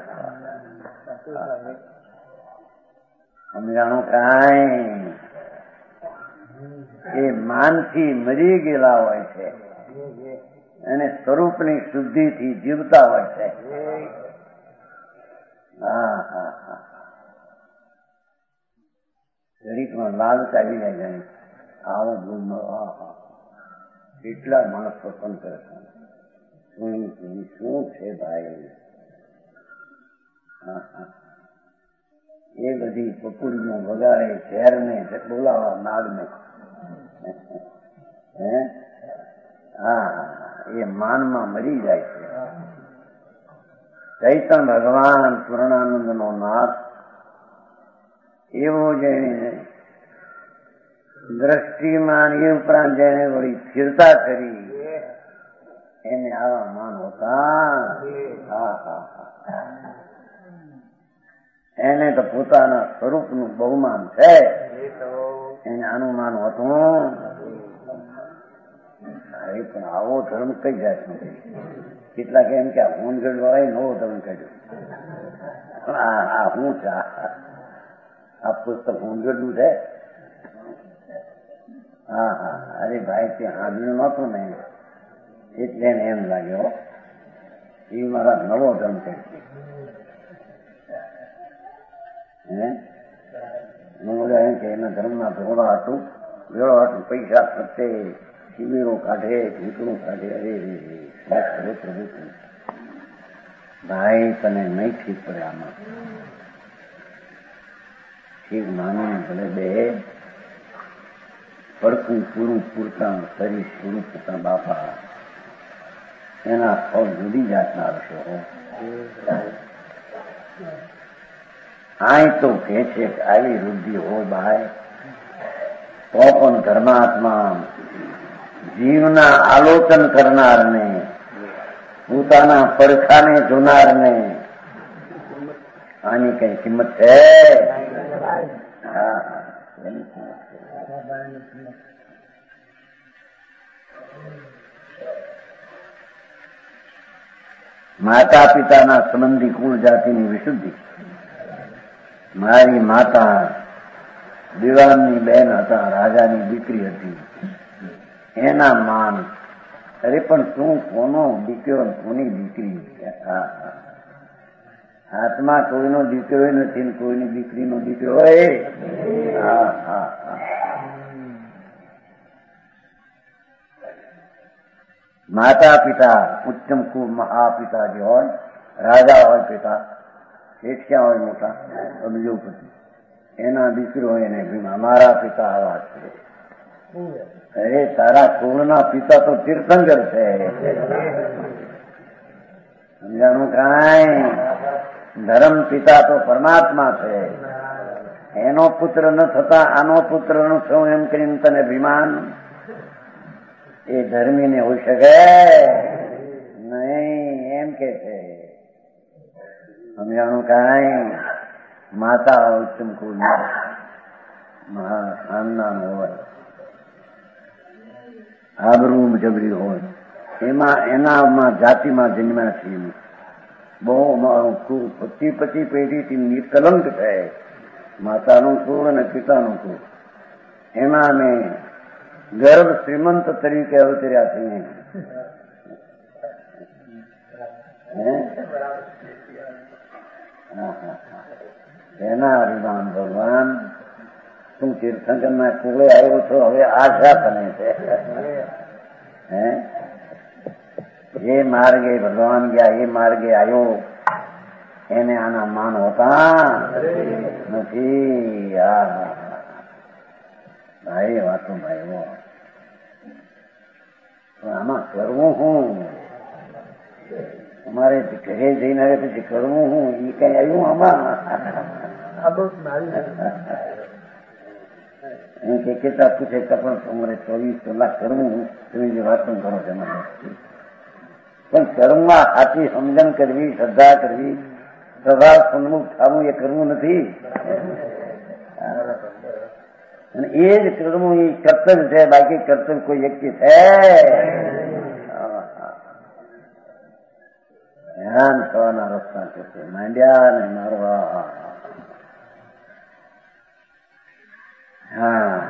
સમજાણું કાંઈ? એ માનથી મરી ગયેલા હોય છે અને સ્વરૂપની શુદ્ધિથી જીવતા હોય છે. હા હા હા ઘડીકમાં લાલચ આવી જાય જાણે આવો ગુણ. હા હા કેટલા માણસ પસંદ કરે છે. શું છે ભાઈ? હા હા એ બધી પકુડીઓ વગાડે, ઝેરને બોલાવા નાગને. હે હા એ માનમાં મરી જાય છે. ચૈતન્ય ભગવાન પૂર્ણાનંદ નો નાથ એવો જેને દ્રષ્ટિમાન એ ઉપરાંત જેને વળી સ્થિરતા કરી એને આવા માન હોતા. હા હા હા એને તો પોતાના સ્વરૂપનું બહુમાન છે, એને આનું માન હોતું. અરે પણ આવો ધર્મ કઈ જાય છે? કેટલાક એમ કે હોનગઢ વાળા નવો ધર્મ કાઢ્યો. આ હું છે? આ પુસ્તક હોનગઢ નું છે. હા હા અરે ભાઈ ત્યાં હાજર નહોતું ને એટલે એને એમ લાગ્યો એ મારા નવો ધર્મ કાઢ્યો. એમ કે એના ધર્મના ધોળા હતું, વેળો હતું, પૈસા ખર્ચે, શિબિરો કાઢે, ભીતરું કાઢે. અરે રે પ્રભુ ભાઈ તને નહીં ઠીક પડે આમાં. ઠીક માનીને ભલે બે પડકું પૂરું પૂરતા શરીર પૂરું પૂરતા બાપા એના સૌ જુદી જાતના હશો. આ તો કે છે કે આવી વૃદ્ધિ હો ભાઈ તો પણ ધર્માત્મા જીવના આલોચન કરનારને, પોતાના પડખાને જોનારને આની કઈ કિંમત છે? હા માતા પિતાના સંબંધી કુળ જાતિની વિશુદ્ધિ. મારી માતા દિવાનની બેન હતા, રાજાની દીકરી હતી, એના માન. અરે પણ તું કોનો દીકરો, કોની દીકરી? હાથમાં કોઈનો દીકરો નથી ને કોઈની દીકરીનો દીકરો હોય. હા હા માતા પિતા ઉત્તમ કુળ મહાપિતા જે હોય, રાજા હોય પિતા, શેઠિયા હોય મોટા અબજોપતિ, એના દીકરો હોય એને અમારા પિતા આવા છે. અરે તારા કુળના પિતા તો તીર્થંકર છે. સમજાણું કાંઈ? ધર્મ પિતા તો પરમાત્મા છે. એનો પુત્ર ન થતા આનો પુત્ર ન થયો એમ કરીને તને અભિમાન એ ધર્મીને હોઈ શકે નહીં એમ કે છે. સમજાણું કાંઈ? માતા ઉત્તમ કુળ મહા ખાનદાન હોય, આબરૂ જબરી હોય, એમાં એનામાં જાતિમાં જન્મ્યા છીએ. બહુ અમારું કુળ પચી પચી પેઢીથી નિકલંક છે. માતાનું કુળ અને પિતાનું કુળ, એમાં અમે ગર્ભ શ્રીમંત તરીકે અવતર્યા છીએ. એના હરિનામ ભગવાન, તું તીર્થંકર ના કુળે આવ્યો છો, હવે આશા તને છે. હે એ માર્ગે ભગવાન ગયા, એ માર્ગે આવ્યો, એને આના માન હોતા નથી. આ ભાઈ વાતો ભાઈ, આમાં કરવું હું? અમારે ઘરે જઈને આવે પછી કરવું હું? એ કઈ આવ્યું આમાં? એમ કે કેટલા પૂછે પણ તમારે ચોવીસ કલાક કરવું હું, તમે જે વાતો કરો છો એમાં. પણ કર્મમાં સાચી સમજણ કરવી, શ્રદ્ધા કરવી, સ્વભાવ સન્મુખ થવું એ કરવું નથી. અને એ જ કરવું એ કર્તવ્ય છે, બાકી કર્તવ્ય કોઈ વ્યક્તિ છે? ધ્યાન થવાના રસ્તા છે, માંડ્યા ને મારવા. હા,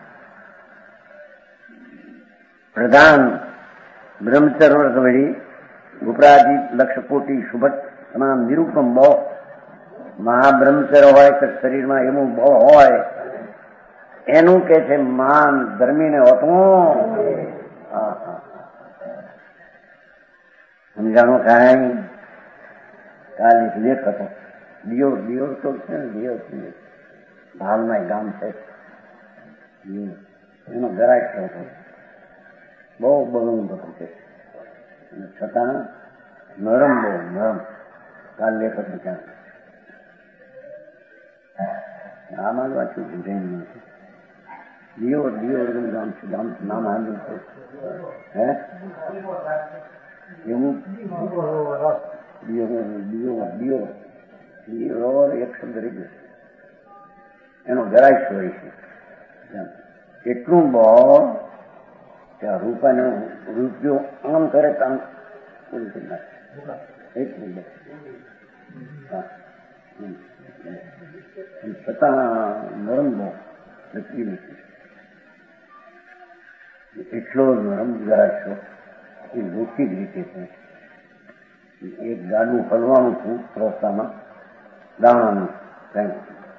પ્રધાન બ્રહ્મચર્ય વર્ગ વળી ઉપરાજી લક્ષ કોટી શુભટ તમામ નિરૂપમ બહુ મહાબ્રહ્મચર્ય હોય કે શરીરમાં એવું બહુ હોય, એનું કે છે માન ધર્મીને હોતું. સમજાણું કાંઈ? કાલ એક લેખ હતો, દિયોર દિયોર તો છે ને, દિયોર ભાવના ગામ છે, એનો ગરાક હતો, બહુ બળું બધું છે, છતાં નરમ, બહુ નરમ. કાલ લેખ હતો ત્યાં આમાં જ વાંચ્યું જૈન નથી. દિયોર દિયોર ગામ છે, ગામ નામ આવ્યું છે. હે એવું દિયોર એક શબ્દ રહી ગયો, એનો ગરાક હોય છે. એટલું બહુ ત્યાં રૂપાનો રૂપિયો આમ કરે તો આમ ઉલટી નાખે, એટલું બહુ. છતાં નરમ બહુ નક્કી નથી. એટલો નરમ ગરાશો એ લોકી જ રીતે છે. એક ગાડું હલવાનું છું રસ્તામાં, દાણાનું કઈ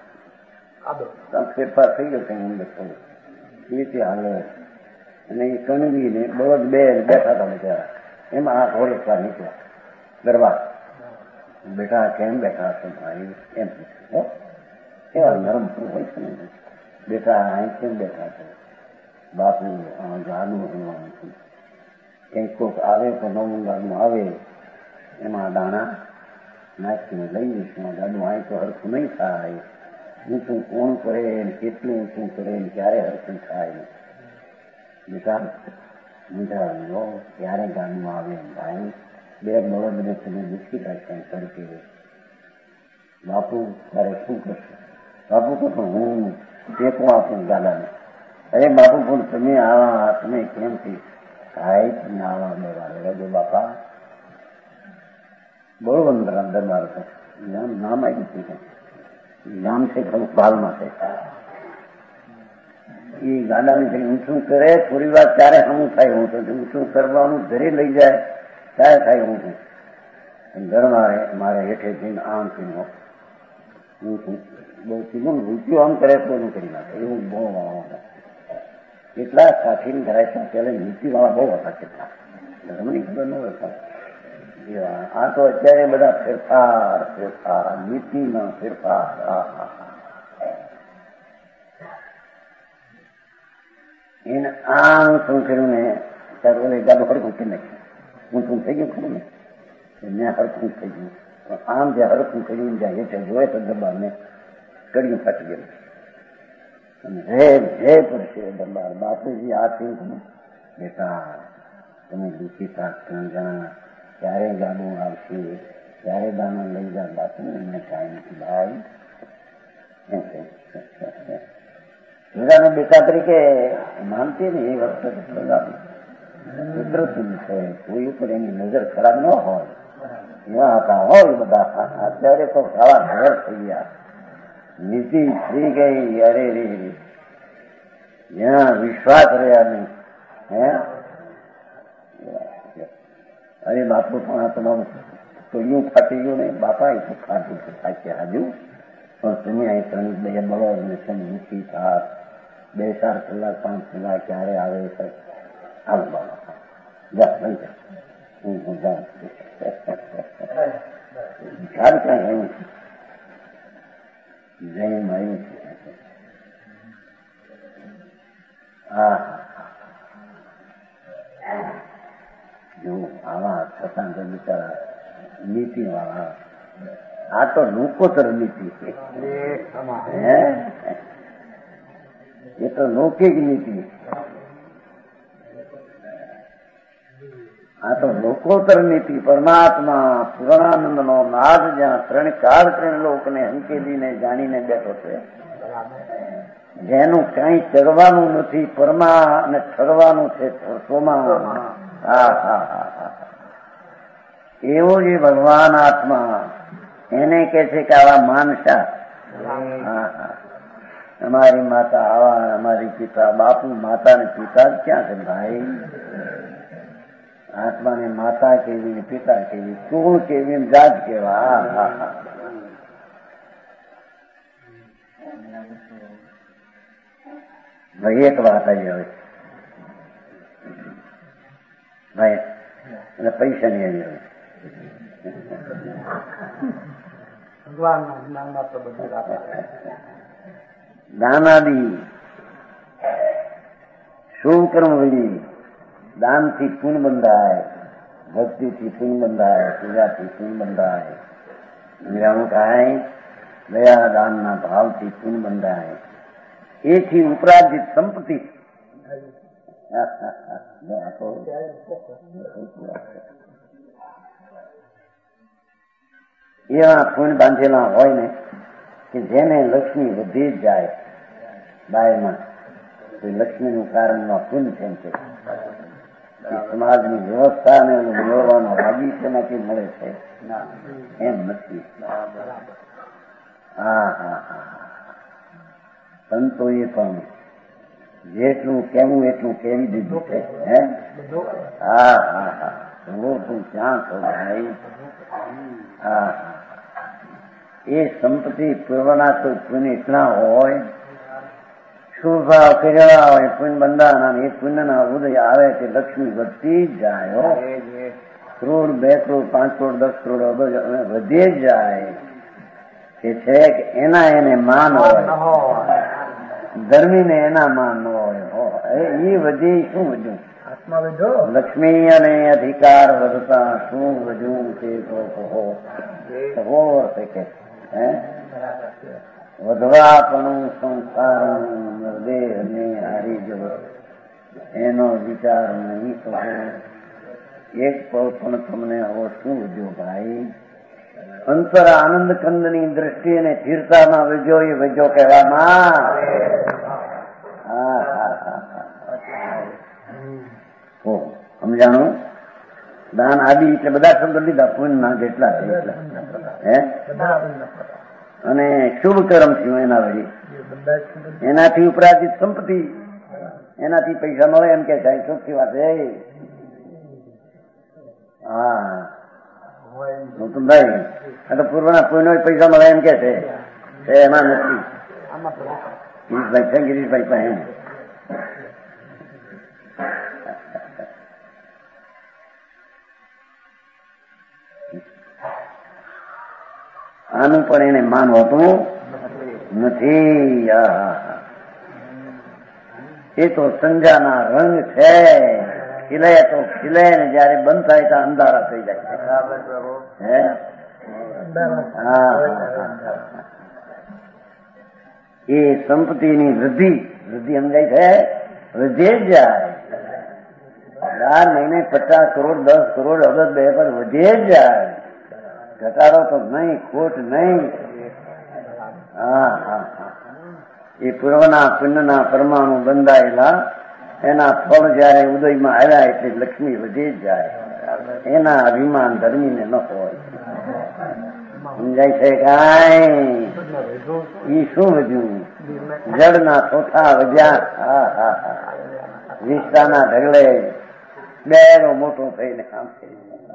ફેરફાર થઈ ગયો, કઈ અંદર થયું એ રીતે હાલે. અને એ કણવીને બળદ બે બેઠા હતા બિચારા, એમાં આ ઘોડેસવાર નીકળ્યા ગરબા. બેઠા કેમ બેઠા હશે ભાઈ? એમ એવા નરમ હોય છે ને, બેઠા અહીં કેમ બેઠા છે? બાપુ ગાડું હલવાનું છું, કંઈક કોક આવે તો નવું ગાડું આવે, એમાં દાણા નાખીને લઈ જઈશું. ગાડું અહીં તો હરખું નહીં થાય, ઊંચું કોણ કરે, કેટલું ઊંચું કરે, ક્યારે હરખું થાય. બેટા સમજાવ્યો, ક્યારે ગાડું આવે ભાઈ? બે બળદને તમે દુઃખી રાખી તરીકે બાપુ તારે શું કરશે? બાપુ તો પણ હું ટેકો આપું ગાડાને. અરે બાપુ પણ તમે આવા, તમે કેમથી થાય? તમે આવા દરબાર રજો બાપા. બળવંત દરબાર હતો, નામ નામ આવ્યું છે, નામ છે ખરું બાલમાં છે. એ ગાડાને જઈને ઊંચું કરે, થોડી વાર ત્યારે હમું થાય હું તો ઊંચું કરવાનું ઘરે લઈ જાય ત્યારે થાય હું છું. ઘર મારે મારે હેઠે જઈને આમ થઈને ઊંચું બહુ સીધું રૂપિયો આમ કરે તો એનું કરી નાખે, એવું બહુ કેટલા કાઠીને ધરાય છે. પેલા નીતિ વાળા બહુ હતા, કેટલા ધર્મની ખબર ન હતા. આ તો અત્યારે બધા ફેરફાર ફેરફાર નીતિમાં ફેરફાર. એને આમ શું કર્યું ને ત્યારે ગાડું હરખું કરી નાખ્યું, ઊંચું થઈ ગયું ખરું ને, ત્યાં હરખું થઈ ગયું. આમ જ્યાં હરખું કર્યું જ્યાં હેઠે જોયે તો દરબારને કડિયું ફાટી ગયું. જય જય પડશે દરબાર. બાપુજી આ થયું તમે બેટા, તમે દુઃખી થાક ત્રણ જણા, ક્યારે ગાડું આવશે, ક્યારે દાણા લઈ જાય બાપુ, એમને કાંઈ નથી ભાઈ. બેટા તરીકે માનતી ને એ વખતે કુદરતી છે, કોઈ ઉપર એની નજર ખરાબ ન હોય. એવા હતા હોય બધા. અત્યારે તો સારા ઘર થઈ ગયા, નીતિ થઈ ગઈ. અરે રે રે, જ્યાં વિશ્વાસ રહ્યા નહીં. હે અરે બાપુ પણ આ તમારું તોડિયું ફાટી ગયું નહીં. બાપા એ તો ફાટી ફાટી હાજુ પણ તમે અહીં ત્રણ બે બળો છે મૂકી થાર બે ચાર કલાક પાંચ કલાક ક્યારે આવે છે. હાલ બાબા જા લઈ જા, હું જાઉં. વિચાર ક્યાં આવ્યું છે? જૈન આવ્યું છે. હા જો આવા છતાં તો બિચારા નીતિ વાળા, આ તો લોકોતર નીતિ છે. એ તો લૌકિક નીતિ, આ તો લોકોતર નીતિ. પરમાત્મા પૂર્ણાનંદ નો નાદ જ્યાં ત્રણ કાળ ત્રણ લોકને હંકેલીને જાણીને બેઠો છે, જેનું કઈ ચડવાનું નથી, પરમા અને ઠરવાનું છે સોમાં. હા હા હા, એવો જે ભગવાન આત્મા, એને કે છે કે આવા માનસા. હા હા, અમારી માતા આવા, અમારી પિતા બાપુ, માતા ને પિતા ક્યાં છે ભાઈ? આત્માને માતા કેવી ને પિતા કેવી, કુળ કેવી ને જાત કેવા. હા હા હા, ભાઈ એક વાત આવી હવે ભાઈ, અને પૈસા ની આવી હવે. દાનાદી શુભ કર્મ વિધિ, દાનથી પુણ્ય બંધાય, ભક્તિથી પુણ્ય બંધાય, પૂજાથી પુણ્ય બંધાય, નિરાણું થાય, દયા દાનના ભાવથી પુણ્ય બંધાય. એથી ઉપરાજિત સંપત્તિ એવા પુણ્ય બાંધેલા હોય ને કે જેને લક્ષ્મી વધી જ જાય બાયમાં, તો લક્ષ્મીનું કારણમાં પુણ્ય છે. સમાજની વ્યવસ્થાને મેળવવાનો રાજી તેમાંથી મળે છે, એમ નથી. હા હા હા, સંતોએ પણ જેટલું કેવું એટલું કેવી દીધું છે. હે હા હા હા, તું ક્યાં છો ભાઈ? હા, એ સંપત્તિ પૂર્વના કોઈ પુણ્ય એટલા હોય, શુભ ભાવ કર્યા હોય, પુણ્ય બંધાના, એ પુણ્યના ઉદય આવે તે લક્ષ્મી વધતી જ જાય. કરોડ, બે કરોડ, પાંચ કરોડ, દસ કરોડ વધી જ જાય. કે છે કે એના એને માન હોય, ધર્મીને એના માન ન હોય. એ વધી શું વધ્યું? લક્ષ્મી અને અધિકાર વધતા શું વધ્યું તે તો હો કે વધવા પણ સંસારનું દેહ ને હારી જવો, એનો વિચાર નહીં તો એક પળ પણ તમને આવો શું વધ્યો ભાઈ? અંતર આનંદ કંદ ની દ્રષ્ટિ અને સ્થિરતામાં વજ્યો એ વજ્યો કહેવામાં. હા હા હા હા, સમજાણું? દાન આદિ એટલે બધા શબ્દ લીધા, પુણ્ય ના જેટલા છે એટલા. હે અને શુભ કર્મ થયું એના વળી, એનાથી ઉપરાજિત સંપત્તિ, એનાથી પૈસા મળે એમ કે સાહેબ ચોખ્ખી વાત. એ હા તો ભાઈ, આ તો પૂર્વના પુણ્ય પૈસા મળે એમ કે છે, એમાં નથી. ગિરીશભાઈ છે, ગિરીશભાઈ પાસે આનું પણ એને માન હોતું નથી. એ તો સંજાના રંગ છે, ખીલે તો ખીલે ને જયારે બંધ થાય તો અંધારા થઈ જાય. હે હા, એ સંપત્તિની વૃદ્ધિ વૃદ્ધિ સમજાય છે, વધે જ જાય. ચાર મહિને પચાસ કરોડ, દસ કરોડ, અબજ બે પર વધે જ જાય. ઘટાડો તો નહીં, ખોટ નહીં. હા હા હા, એ પૂર્વના પુણ્યના પરમાણુ બંધાયેલા, એના ફળ જયારે ઉદયમાં આવ્યા એટલે લક્ષ્મી વધી જ જાય. એના અભિમાન ધર્મીને ન હોય. સમજાય છે કાંઈ? ઈ શું વધ્યું? જળના ચોથા વધ્યા. હા હા હા વિસ્તારના ઢગલે બેરો મોટો થઈને કામ કરી.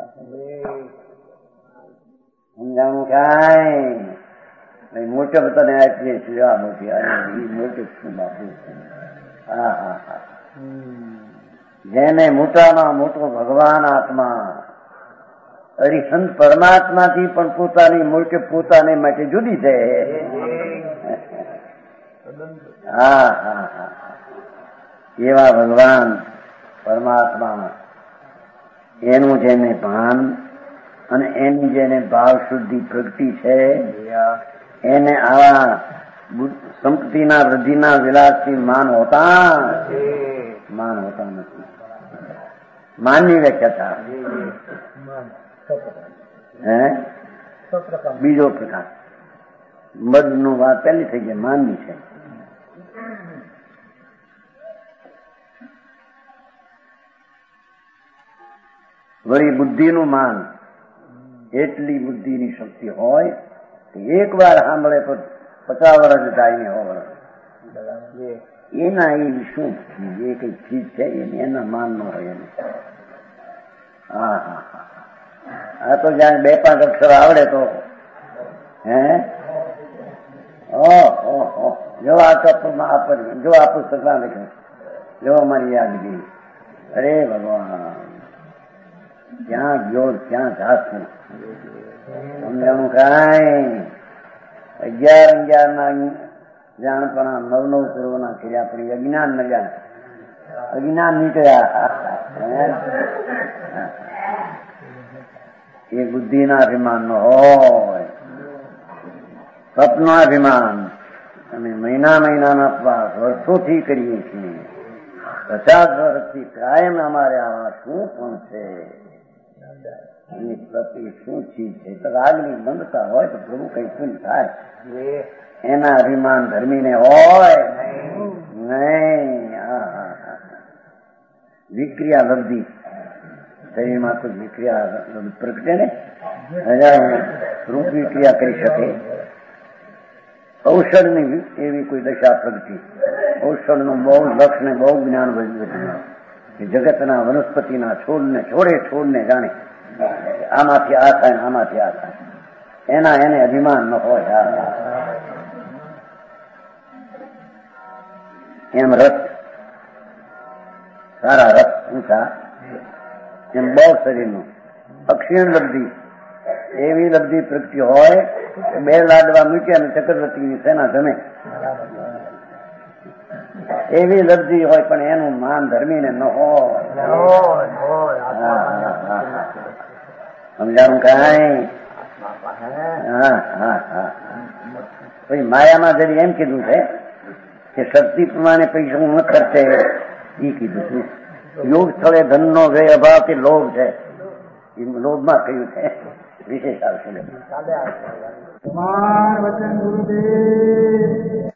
સમજાણું કાંઈ? મોટપ તને આપીએ છીએ આ મોટી એ મોટપ શું બાપુ. હા હા હા જેને મોટામાં મોટો ભગવાન આત્મા હરિહંત પરમાત્માથી પણ પોતાની મોટે પોતાને માટે જુદી છે. હા હા હા એવા ભગવાન પરમાત્મા એનું જેને ભાન અને એની જેને ભાવ શુદ્ધિ પ્રગતિ છે એને આવા સંપત્તિના વૃદ્ધિના વિલાસથી માન હોતા માન હોતા નથી. માનની વ્યાખ્યા હે બીજો પ્રકાર મદ નું વાત પહેલી થઈ ગઈ, માનની છે. વળી બુદ્ધિનું માન એટલી બુદ્ધિની શક્તિ હોય કે એક વાર સાંભળે તો પચાસ વર્ષ જાય ને હો વર્ષ એના એ શું એ કઈ ચીજ છે એના માન ન હોય એને. હા હા હા આ તો જ્યાં બે પાંચ અક્ષર આવડે તો હે ઓહો જો આ ચપ્પલમાં આપ જો આ પુસ્તકમાં લખ્યું જો અમારી યાદગીરી. અરે ભગવાન ક્યાં ગયો ક્યાં જાતું સમજાણું કાંઈ? અગિયાર અગિયાર ના જાણપણા નવ નવ પૂર્વના કર્યા પડી અજ્ઞાન નગ્યા અજ્ઞાન નીકળ્યા. એ બુદ્ધિના અભિમાન નો હોય. સપના અભિમાન અમે મહિના મહિનાના અપવાસ વર્ષોથી કરીએ છીએ. પચાસ વર્ષથી કાયમ અમારે આવા શું પણ છે એની પ્રતિ શું ચીજ છે તો રાગની બંધતા હોય તો પ્રભુ કઈ શું થાય એના અભિમાન ધર્મીને હોય નહીં. વિક્રિયા લબ્ધિ શરીરમાં તો વિક્રિયા પ્રગટે ને હજાર રૂપ વિક્રિયા કરી શકે. ઔષધની એવી કોઈ દશા પ્રગટી ઔષધનું બહુ લક્ષ ને બહુ જ્ઞાન વધ્યું કે જગતના વનસ્પતિના છોડને છોડે છોડને જાણે આમાંથી આ થાય આમાંથી આ થાય એના એને અભિમાન ન હોય. એમ રસ સારા રસ ઊંચા એમ બહુ શરીરનું અક્ષીણ લબ્ધિ એવી લબ્ધિ પ્રગતિ હોય બે લાડવા મૂક્યા અને ચક્રવર્તીની સેના જમે એવી લબ્ધિ હોય પણ એનું માન ધર્મીને ન હોય. સમજાણું કાંઈ? હા હા હા પછી માયામાં જરી એમ કીધું છે કે શક્તિ પ્રમાણે પૈસા ન ખર્ચે એ કીધું છું. યોગ સ્થળે ધન નો વ્યય અભાવ કે લોભ છે એ લોભમાં કહ્યું છે. વિશેષ આવશે.